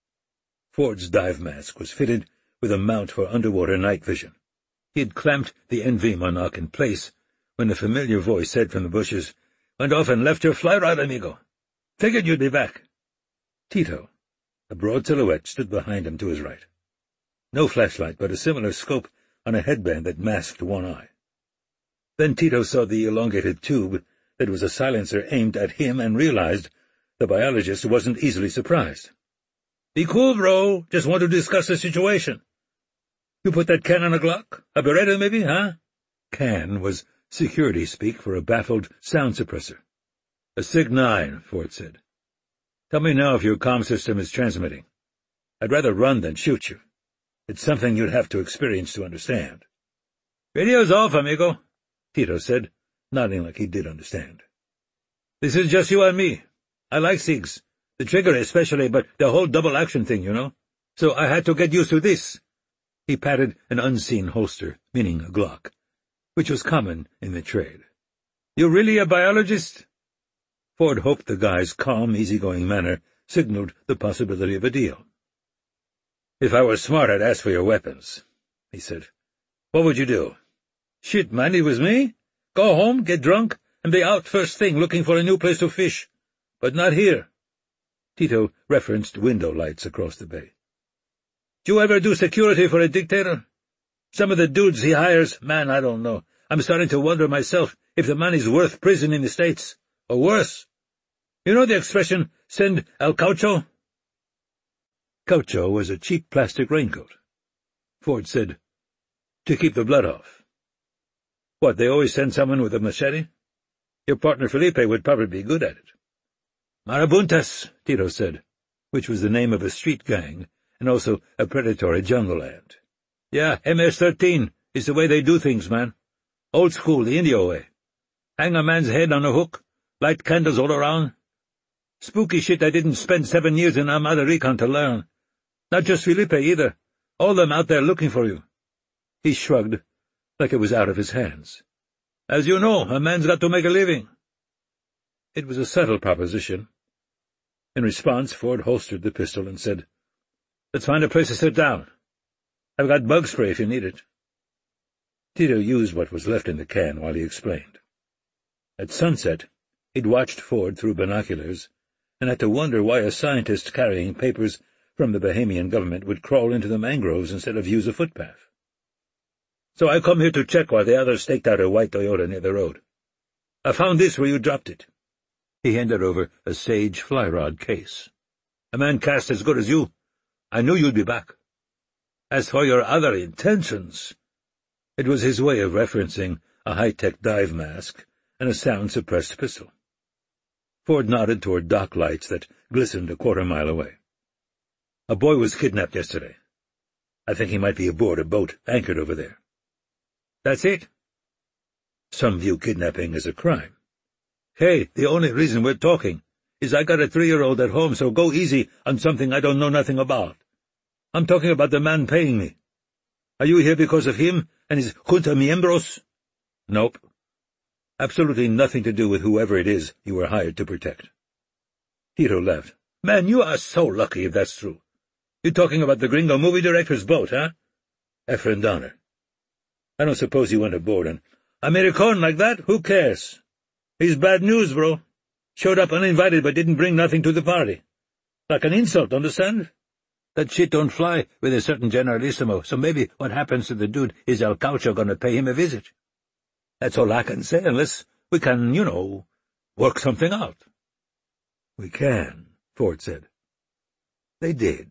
Ford's dive mask was fitted with a mount for underwater night vision. He had clamped the N V Monarch in place when a familiar voice said from the bushes, "Went off and left your fly rod, amigo. Figured you'd be back." Tito, a broad silhouette, stood behind him to his right. No flashlight, but a similar scope on a headband that masked one eye. Then Tito saw the elongated tube that was a silencer aimed at him and realized the biologist wasn't easily surprised. "Be cool, bro. Just want to discuss the situation. You put that can on a Glock? A Beretta, maybe, huh?" Can was security speak for a baffled sound suppressor. "A Sig nine, Ford said. "Tell me now if your comm system is transmitting. I'd rather run than shoot you. It's something you'd have to experience to understand." "Radio's off, amigo," Tito said, nodding like he did understand. "This is just you and me. I like Sigs, the trigger especially, but the whole double-action thing, you know. So I had to get used to this." He patted an unseen holster, meaning a Glock, which was common in the trade. "You really a biologist?" Ford hoped the guy's calm, easygoing manner signaled the possibility of a deal. "If I were smart, I'd ask for your weapons," he said. "What would you do?" "Shit, man, it was me. Go home, get drunk, and be out first thing looking for a new place to fish. But not here." Tito referenced window lights across the bay. "Do you ever do security for a dictator? Some of the dudes he hires, man, I don't know. I'm starting to wonder myself if the man is worth prison in the States, or worse. You know the expression, send al caucho?" Caucho was a cheap plastic raincoat. Ford said, "To keep the blood off." "What, they always send someone with a machete? Your partner Felipe would probably be good at it." "Marabuntas," Tito said, which was the name of a street gang, and also a predatory jungle ant. "Yeah, M S thirteen is the way they do things, man. Old school, the Indio way. Hang a man's head on a hook, light candles all around. Spooky shit I didn't spend seven years in Armada Recon to learn. Not just Felipe, either. All them out there looking for you." He shrugged, like it was out of his hands. "As you know, a man's got to make a living." It was a subtle proposition. In response, Ford holstered the pistol and said, "Let's find a place to sit down. I've got bug spray if you need it." Tito used what was left in the can while he explained. At sunset, he'd watched Ford through binoculars and had to wonder why a scientist carrying papers from the Bahamian government would crawl into the mangroves instead of use a footpath. "So I come here to check while the others staked out a white Toyota near the road. I found this where you dropped it." He handed over a Sage fly rod case. "A man cast as good as you. I knew you'd be back. As for your other intentions—" It was his way of referencing a high-tech dive mask and a sound-suppressed pistol. Ford nodded toward dock lights that glistened a quarter mile away. "A boy was kidnapped yesterday. I think he might be aboard a boat anchored over there." "That's it?" Some view kidnapping as a crime. Hey, the only reason we're talking is I got a three-year-old at home, so go easy on something I don't know nothing about. I'm talking about the man paying me. Are you here because of him and his junta miembros? Nope. Absolutely nothing to do with whoever it is you were hired to protect. Tito laughed. Man, you are so lucky if that's true. You're talking about the gringo movie director's boat, huh? Efren Donner. I don't suppose he went aboard an American like that? Who cares? He's bad news, bro. Showed up uninvited but didn't bring nothing to the party. Like an insult, understand? That shit don't fly with a certain generalissimo, so maybe what happens to the dude is El Caucho gonna pay him a visit. That's all I can say, unless we can, you know, work something out. We can, Ford said. They did.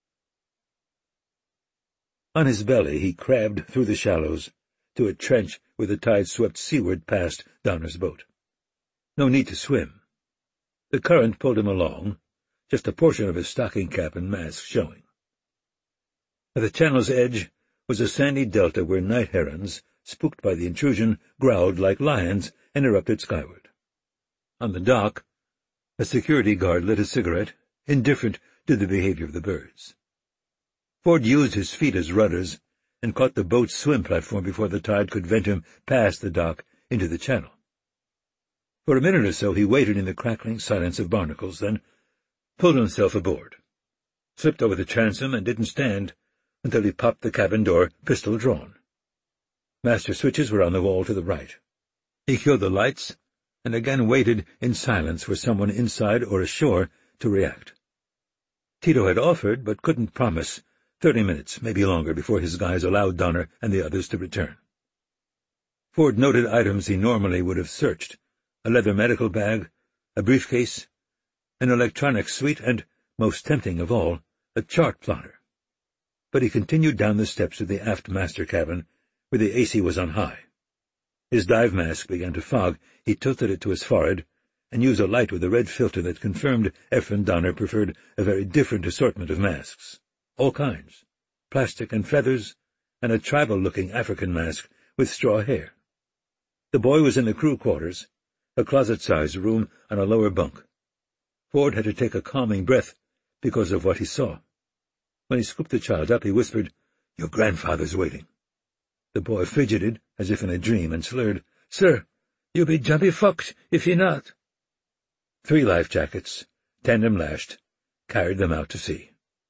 On his belly he crabbed through the shallows to a trench where the tide swept seaward past Donner's boat. No need to swim. The current pulled him along, just a portion of his stocking cap and mask showing. At the channel's edge was a sandy delta where night herons, spooked by the intrusion, growled like lions and erupted skyward. On the dock, a security guard lit a cigarette, indifferent to the behavior of the birds. Ford used his feet as rudders and caught the boat's swim platform before the tide could vent him past the dock into the channel. For a minute or so he waited in the crackling silence of barnacles, then pulled himself aboard, slipped over the transom, and didn't stand until he popped the cabin door, pistol drawn. Master switches were on the wall to the right. He killed the lights and again waited in silence for someone inside or ashore to react. Tito had offered, but couldn't promise, thirty minutes, maybe longer, before his guys allowed Donner and the others to return. Ford noted items he normally would have searched, a leather medical bag, a briefcase, an electronics suite, and, most tempting of all, a chart plotter. But he continued down the steps to the aft master cabin, where the A C was on high. His dive mask began to fog. He tilted it to his forehead and used a light with a red filter that confirmed Efren Donner preferred a very different assortment of masks. All kinds, plastic and feathers, and a tribal-looking African mask with straw hair. The boy was in the crew quarters, a closet-sized room on a lower bunk. Ford had to take a calming breath because of what he saw. When he scooped the child up, he whispered, "Your grandfather's waiting." The boy fidgeted, as if in a dream, and slurred, "Sir, you'll be jumpy fucked if you're not." Three life jackets, tandem-lashed, carried them out to sea.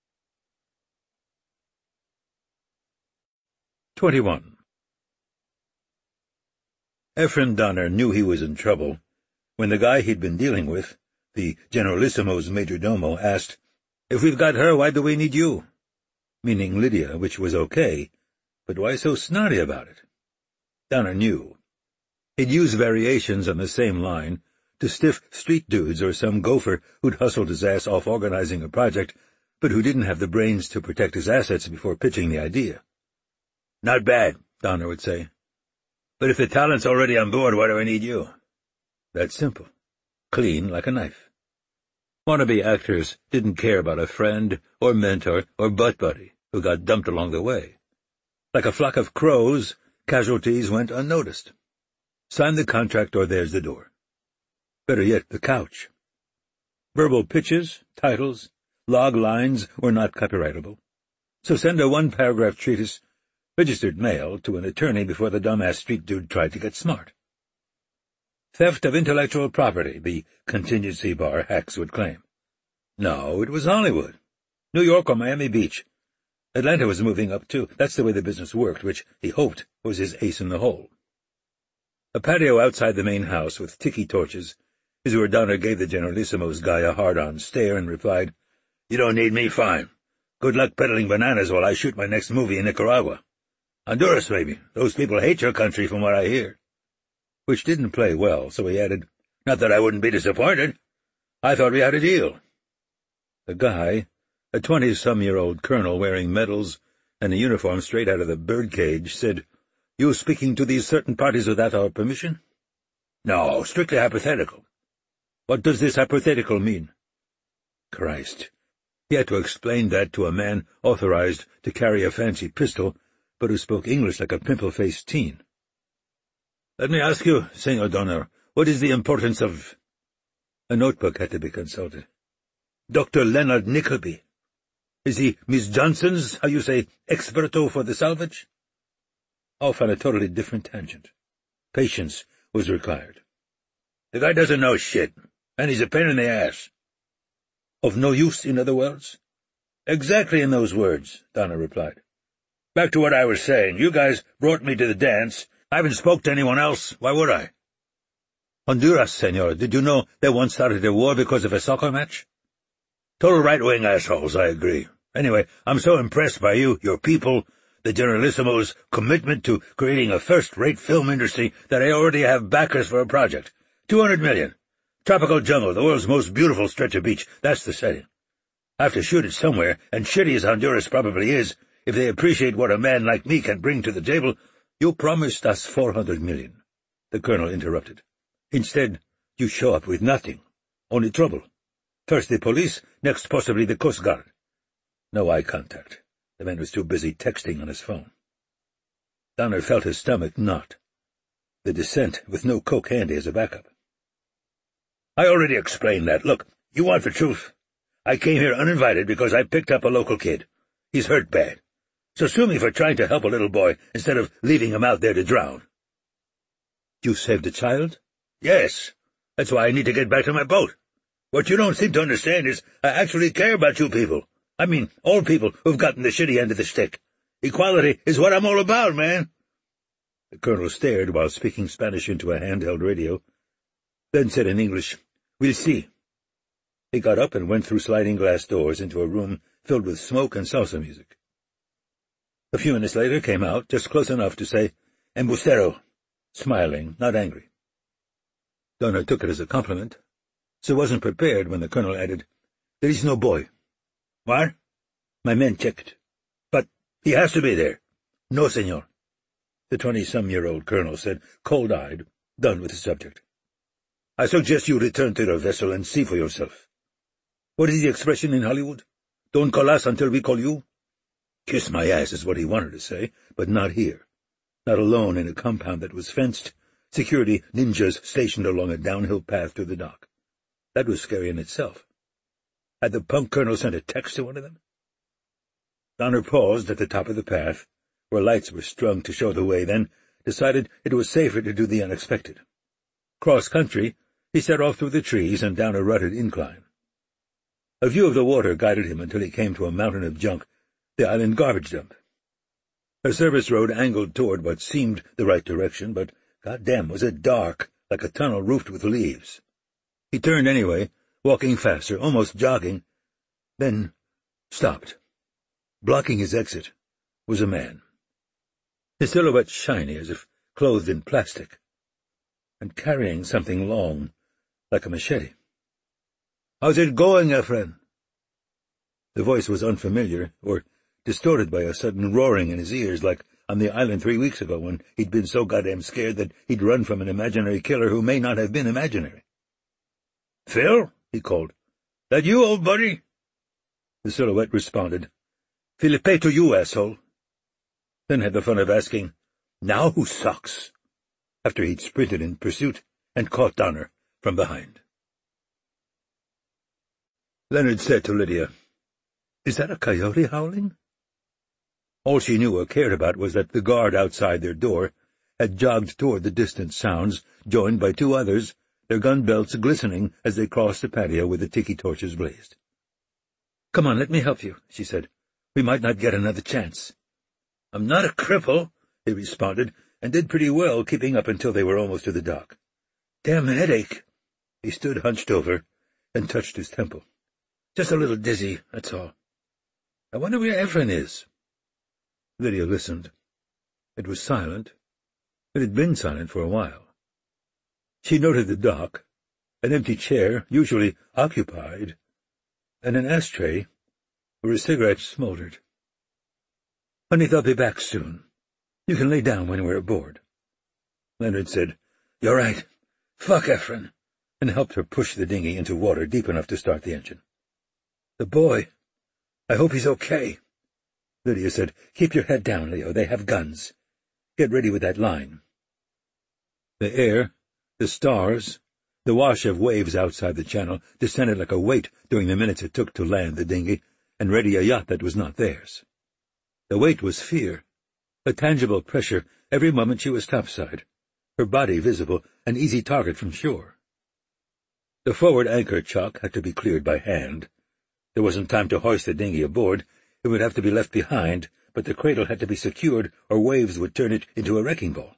Twenty-one. Efren Donner knew he was in trouble when the guy he'd been dealing with, the Generalissimo's majordomo, asked, "If we've got her, why do we need you?" Meaning Lydia, which was okay, but why so snotty about it? Donner knew. He'd use variations on the same line to stiff street dudes or some gopher who'd hustled his ass off organizing a project, but who didn't have the brains to protect his assets before pitching the idea. "Not bad," Donner would say. "But if the talent's already on board, why do I need you?" That's simple. Clean like a knife. Wannabe actors didn't care about a friend or mentor or butt buddy who got dumped along the way. Like a flock of crows, casualties went unnoticed. Sign the contract or there's the door. Better yet, the couch. Verbal pitches, titles, log lines were not copyrightable, so send a one-paragraph treatise, registered mail, to an attorney before the dumbass street dude tried to get smart. Theft of intellectual property, the contingency bar hacks would claim. No, it was Hollywood. New York or Miami Beach. Atlanta was moving up, too. That's the way the business worked, which he hoped was his ace in the hole. A patio outside the main house with tiki torches is where Donner gave the Generalissimo's guy a hard-on stare and replied, "You don't need me, fine. Good luck peddling bananas while I shoot my next movie in Nicaragua. Honduras, maybe. Those people hate your country from what I hear." Which didn't play well, so he added, "Not that I wouldn't be disappointed. I thought we had a deal." The guy, a twenty-some-year-old colonel wearing medals and a uniform straight out of the birdcage, said, "You speaking to these certain parties without our permission?" "No, strictly hypothetical." "What does this hypothetical mean?" Christ. He had to explain that to a man authorized to carry a fancy pistol, but who spoke English like a pimple-faced teen. Let me ask you, Senor Donner, what is the importance of— A notebook had to be consulted. Doctor Leonard Nickleby. Is he Miss Johnson's, how you say, experto for the salvage? Off on a totally different tangent. Patience was required. The guy doesn't know shit, and he's a pain in the ass. Of no use, in other words? Exactly in those words, Donner replied. Back to what I was saying. You guys brought me to the dance. I haven't spoke to anyone else. Why would I? Honduras, senor. Did you know they once started a war because of a soccer match? Total right-wing assholes, I agree. Anyway, I'm so impressed by you, your people, the Generalissimo's commitment to creating a first-rate film industry that I already have backers for a project. Two hundred million. Tropical jungle, the world's most beautiful stretch of beach. That's the setting. I have to shoot it somewhere, and shitty as Honduras probably is, if they appreciate what a man like me can bring to the table— You promised us four hundred million, the colonel interrupted. Instead, you show up with nothing. Only trouble. First the police, next possibly the Coast Guard. No eye contact. The man was too busy texting on his phone. Donner felt his stomach knot. The descent, with no coke handy as a backup. I already explained that. Look, you want the truth. I came here uninvited because I picked up a local kid. He's hurt bad. So sue me for trying to help a little boy instead of leaving him out there to drown. You saved a child? Yes. That's why I need to get back to my boat. What you don't seem to understand is I actually care about you people. I mean, all people who've gotten the shitty end of the stick. Equality is what I'm all about, man. The colonel stared while speaking Spanish into a handheld radio, then said in English, We'll see. He got up and went through sliding glass doors into a room filled with smoke and salsa music. A few minutes later came out, just close enough to say, Embustero, smiling, not angry. Donner took it as a compliment, so wasn't prepared when the colonel added, There is no boy. What? My men checked. But he has to be there. No, senor. The twenty-some-year-old colonel said, cold-eyed, done with the subject. I suggest you return to your vessel and see for yourself. What is the expression in Hollywood? Don't call us until we call you? Kiss my ass is what he wanted to say, but not here. Not alone in a compound that was fenced, security ninjas stationed along a downhill path to the dock. That was scary in itself. Had the punk colonel sent a text to one of them? Donner paused at the top of the path, where lights were strung to show the way, then decided it was safer to do the unexpected. Cross-country, he set off through the trees and down a rutted incline. A view of the water guided him until he came to a mountain of junk, the island garbage dump. A service road angled toward what seemed the right direction, but goddamn was it dark, like a tunnel roofed with leaves. He turned anyway, walking faster, almost jogging, then stopped. Blocking his exit was a man. His silhouette shiny as if clothed in plastic, and carrying something long, like a machete. "How's it going, Ephraim?" The voice was unfamiliar, or distorted by a sudden roaring in his ears, like on the island three weeks ago when he'd been so goddamn scared that he'd run from an imaginary killer who may not have been imaginary. "Phil?" he called. "That you, old buddy?" The silhouette responded, "Philippe to you, asshole." Then had the fun of asking, "Now who sucks?" after he'd sprinted in pursuit and caught Donner from behind. Leonard said to Lydia, "Is that a coyote howling?" All she knew or cared about was that the guard outside their door had jogged toward the distant sounds, joined by two others, their gun belts glistening as they crossed the patio where the tiki torches blazed. "Come on, let me help you," she said. "We might not get another chance." "I'm not a cripple," he responded, and did pretty well, keeping up until they were almost to the dock. "Damn headache." He stood hunched over and touched his temple. "Just a little dizzy, that's all. I wonder where Ephraim is." Lydia listened. It was silent. It had been silent for a while. She noted the dock, an empty chair, usually occupied, and an ashtray where a cigarette smoldered. "Honey, they'll be back soon. You can lay down when we're aboard." Leonard said, "You're right. Fuck Ephraim," and helped her push the dinghy into water deep enough to start the engine. "The boy. I hope he's okay." Lydia said, "Keep your head down, Leo. They have guns. Get ready with that line." The air, the stars, the wash of waves outside the channel descended like a weight during the minutes it took to land the dinghy and ready a yacht that was not theirs. The weight was fear, a tangible pressure every moment she was topside, her body visible, an easy target from shore. The forward anchor chock had to be cleared by hand. There wasn't time to hoist the dinghy aboard. It would have to be left behind, but the cradle had to be secured or waves would turn it into a wrecking ball.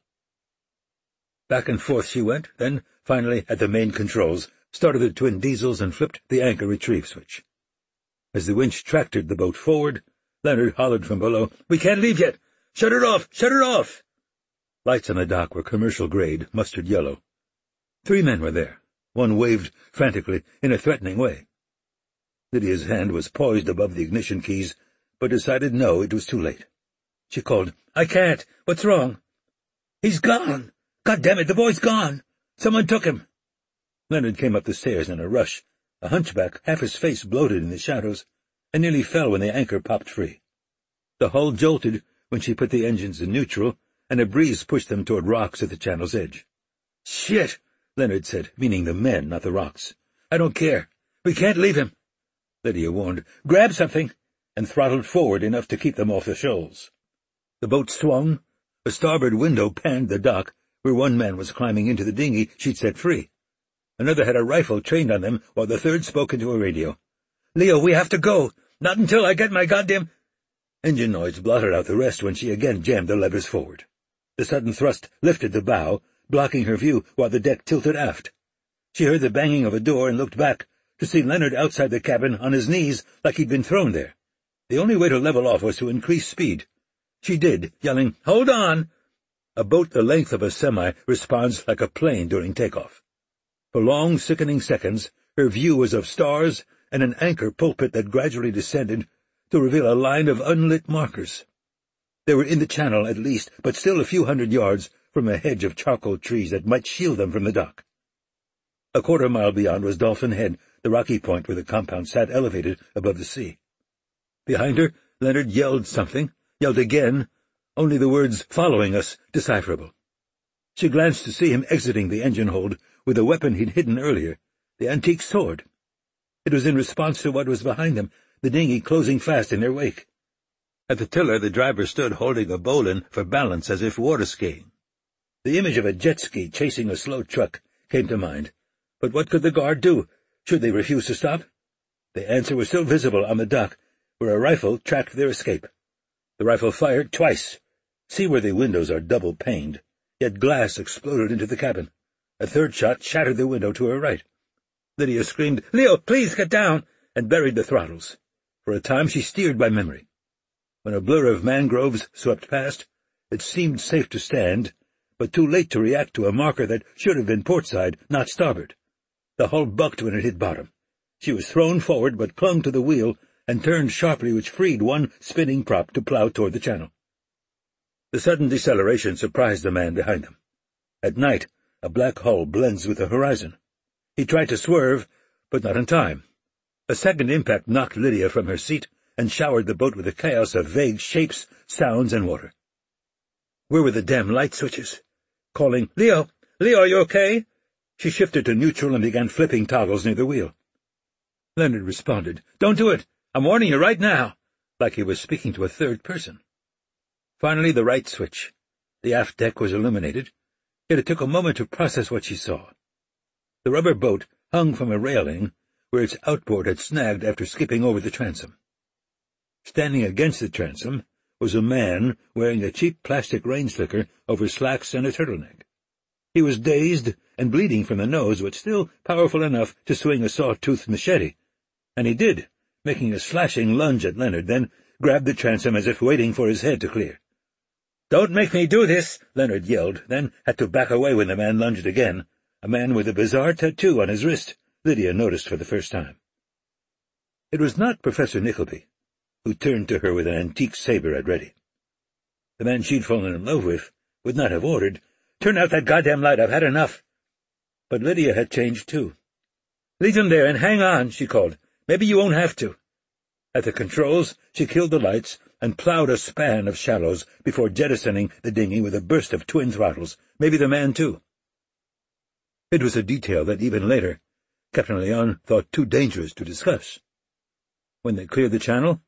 Back and forth she went, then, finally, at the main controls, started the twin diesels and flipped the anchor retrieve switch. As the winch tractored the boat forward, Leonard hollered from below, "We can't leave yet! Shut it off! Shut it off!" Lights on the dock were commercial-grade, mustard yellow. Three men were there. One waved frantically, in a threatening way. Lydia's hand was poised above the ignition keys, but decided no, it was too late. She called, "I can't. What's wrong?" "He's gone! God damn it, the boy's gone! Someone took him!" Leonard came up the stairs in a rush, a hunchback, half his face bloated in the shadows, and nearly fell when the anchor popped free. The hull jolted when she put the engines in neutral, and a breeze pushed them toward rocks at the channel's edge. "Shit!" Leonard said, meaning the men, not the rocks. "I don't care. We can't leave him." Lydia warned, "Grab something," and throttled forward enough to keep them off the shoals. The boat swung. A starboard window panned the dock, where one man was climbing into the dinghy she'd set free. Another had a rifle trained on them, while the third spoke into a radio. "Leo, we have to go. Not until I get my goddamn—" Engine noise blotted out the rest when she again jammed the levers forward. The sudden thrust lifted the bow, blocking her view while the deck tilted aft. She heard the banging of a door and looked back, to see Leonard outside the cabin on his knees like he'd been thrown there. The only way to level off was to increase speed. She did, yelling, "Hold on!" A boat the length of a semi responds like a plane during takeoff. For long, sickening seconds, her view was of stars and an anchor pulpit that gradually descended to reveal a line of unlit markers. They were in the channel at least, but still a few hundred yards from a hedge of charcoal trees that might shield them from the dock. A quarter mile beyond was Dolphin Head, the rocky point where the compound sat elevated above the sea. Behind her, Leonard yelled something, yelled again, only the words "following us" decipherable. She glanced to see him exiting the engine hold with a weapon he'd hidden earlier, the antique sword. It was in response to what was behind them, the dinghy closing fast in their wake. At the tiller the driver stood holding a bowline for balance as if water skiing. The image of a jet ski chasing a slow truck came to mind. But what could the guard do? Should they refuse to stop? The answer was still visible on the dock, where a rifle tracked their escape. The rifle fired twice. Seaworthy windows are double-paned, yet glass exploded into the cabin. A third shot shattered the window to her right. Lydia screamed, "Leo, please get down!" and buried the throttles. For a time she steered by memory. When a blur of mangroves swept past, it seemed safe to stand, but too late to react to a marker that should have been portside, not starboard. The hull bucked when it hit bottom. She was thrown forward but clung to the wheel and turned sharply, which freed one spinning prop to plow toward the channel. The sudden deceleration surprised the man behind them. At night, a black hull blends with the horizon. He tried to swerve, but not in time. A second impact knocked Lydia from her seat and showered the boat with a chaos of vague shapes, sounds, and water. Where were the damn light switches? Calling, "Leo! Leo, are you okay?" She shifted to neutral and began flipping toggles near the wheel. Leonard responded, "Don't do it! I'm warning you right now," like he was speaking to a third person. Finally, the right switch. The aft deck was illuminated, yet it took a moment to process what she saw. The rubber boat hung from a railing where its outboard had snagged after skipping over the transom. Standing against the transom was a man wearing a cheap plastic rain slicker over slacks and a turtleneck. He was dazed and bleeding from the nose, but still powerful enough to swing a saw-toothed machete, and he did, making a slashing lunge at Leonard, then grabbed the transom as if waiting for his head to clear. "Don't make me do this," Leonard yelled, then had to back away when the man lunged again, a man with a bizarre tattoo on his wrist, Lydia noticed for the first time. It was not Professor Nickleby, who turned to her with an antique saber at ready. The man she'd fallen in love with would not have ordered, "Turn out that goddamn light, I've had enough." But Lydia had changed too. "Leave him there and hang on," she called. "Maybe you won't have to." At the controls, she killed the lights and plowed a span of shallows before jettisoning the dinghy with a burst of twin throttles, maybe the man too. It was a detail that even later Captain Leon thought too dangerous to discuss. When they cleared the channel,